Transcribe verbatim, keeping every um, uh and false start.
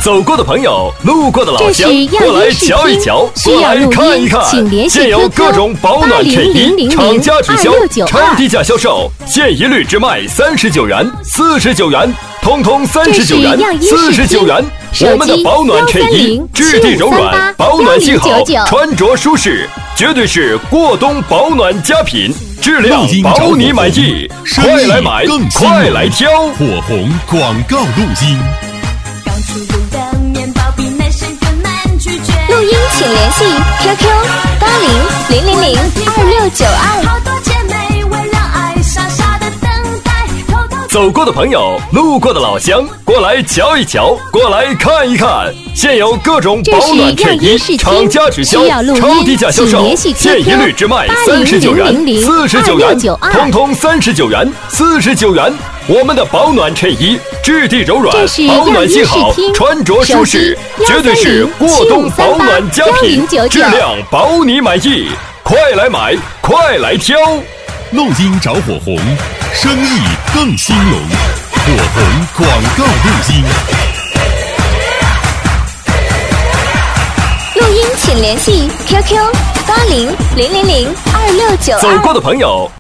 走过的朋友，路过的老乡，过来瞧一瞧，过来看一看。现有各种保暖衬衣，厂家直销，超低价销售，现一律只卖三十九元、四十九元，通通三十九元、四十九元。我们的保暖衬衣质地柔软，保暖性好，穿着舒适，绝对是过冬保暖佳品，质量保你满意。快来买，快来挑！ 火红广告录音。 录音请联系 Q Q 八零零零零二六九二。 走过的朋友，路过的老乡，过来瞧一瞧，过来看一看。现有各种保暖衬衣，厂家直销，超低价销售，现一律只卖三十九元、四十九元，通通三十九元、四十九元。我们的保暖衬衣质地柔软，保暖性好，穿着舒适，绝对是过冬保暖佳品，质量保你满意。快来买，快来挑！ 录音找火红，生意更兴隆。火红广告录音。 录音请联系 Q Q 八零零零零二六九二。 走过的朋友。